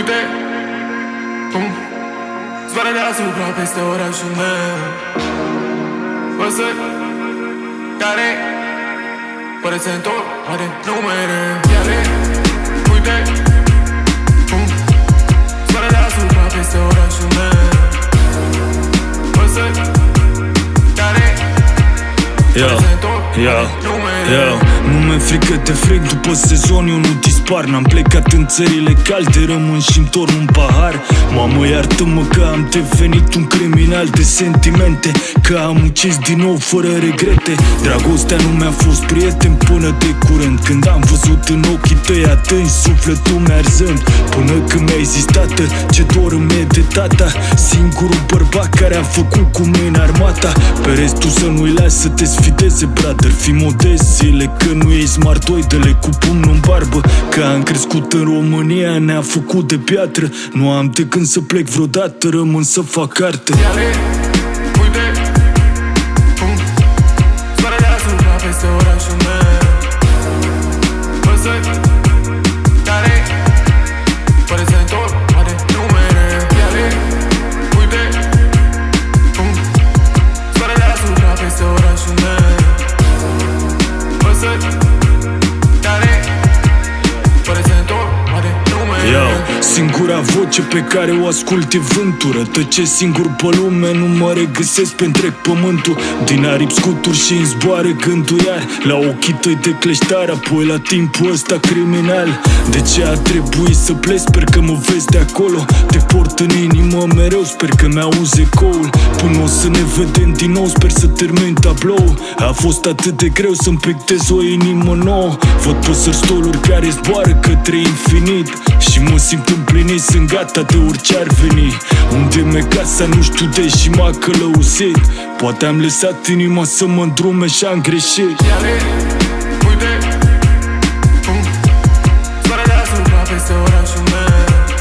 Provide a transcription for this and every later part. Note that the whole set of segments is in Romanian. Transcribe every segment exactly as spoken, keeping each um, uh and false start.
Uite cum zboară deasupra peste orașul meu. Păsări care pare se întorc, are numere. Iare, uite cum zboară deasupra peste orașul meu. Păsări care pare se întorc, are numere. Yo, nu mi-e frică de frig, după sezon eu nu dispar. N-am plecat în țările calde, rămân și-mi torn un pahar. Mamă, iartă-mă că am devenit un criminal de sentimente, că am ucis din nou fără regrete. Dragostea nu mi-a fost prieten până de curând, când am văzut în ochii tăi atunci sufletul mi-arzând. Până când mi-ai zis, tată, ce dor îmi e de tata, singurul bărbat care a făcut cu mine armata. Pe restul să nu-i lași să te sfideze, brother, fii modest. Zile că nu ești smartoidele cu pumnul în barbă, că am crescut în România, ne-a făcut de piatră. Nu am de când să plec vreodată, rămân să fac artă. Iale, uite cum zboară deasupra peste orașul meu. Păsări care pare se întorc, are numere. Iale, uite cum zboară deasupra peste orașul meu. Păsări care pare se întorc, are numere. Yo, singura voce pe care o ascult e vântură. Tăcesc singur pe lume, nu mă regăsesc pe întreg pământul. Din aripi scuturi și-mi zboară gândul iar la ochii tăi de cleștar, apoi la timpul ăsta criminal. De ce a trebuit să pleci? Sper că mă vezi de acolo. Te port în inimă mereu, sper că mi-auzi ecoul. Până o să ne vedem din nou, sper să termin tablou. A fost atât de greu să-mi pictez o inimă nouă. Văd păsări stoluri care zboară către infinit și mă simt împlinit, sunt gata de orice ar veni. Unde mi-e casa nu știu, deși m-a călăuzit. Poate am lăsat inima să mă îndrume și am greșit. Iale, uite cum zboară deasupra peste orașul meu.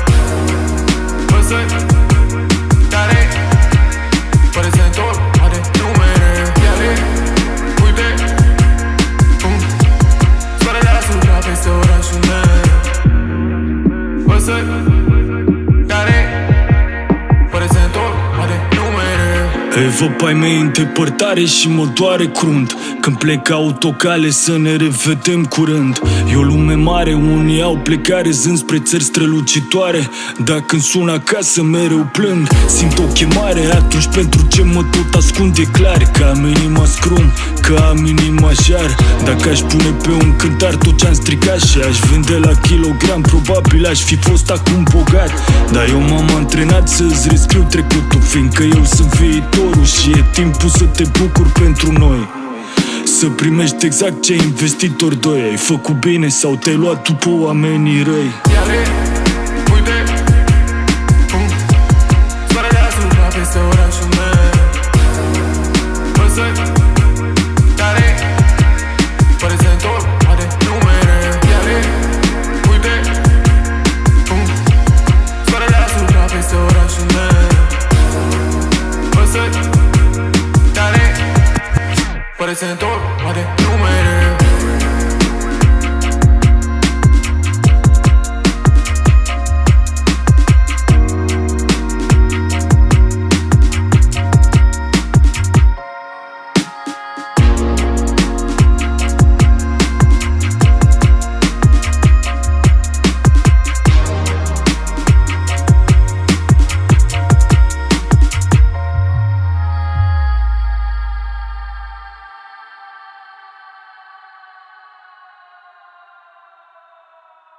Păsări care pare se întorc, are numere. Iale, uite cum zboară deasupra peste orașul meu. Păsări care pare se întorc, are numere. Îi văd pe ai mei în depărtare și mă doare crunt când plec autocale să ne revedem curând. E o lume mare, unii au plecat râzând spre țări strălucitoare, dar când sun acasă mereu plâng. Simt o chemare, atunci pentru ce mă tot ascund e clar. Că am inima scrum, că am inima jar. Dacă aș pune pe un cântar tot ce-am stricat și aș vinde la kilogram, probabil aș fi fost acum bogat. Dar eu m-am antrenat să-ți rescriu trecutul, fiindcă eu sunt viitorul și e timpul să te bucuri pentru noi. Să primești exact ce investitori doi. Ai făcut bine sau te-ai luat după oamenii răi? Iale, uite cum zboară deasupra peste orașul meu. Păsări care pare se întorc, are numere. Iale, uite cum zboară deasupra peste orașul meu. Păsări care pare se întorc.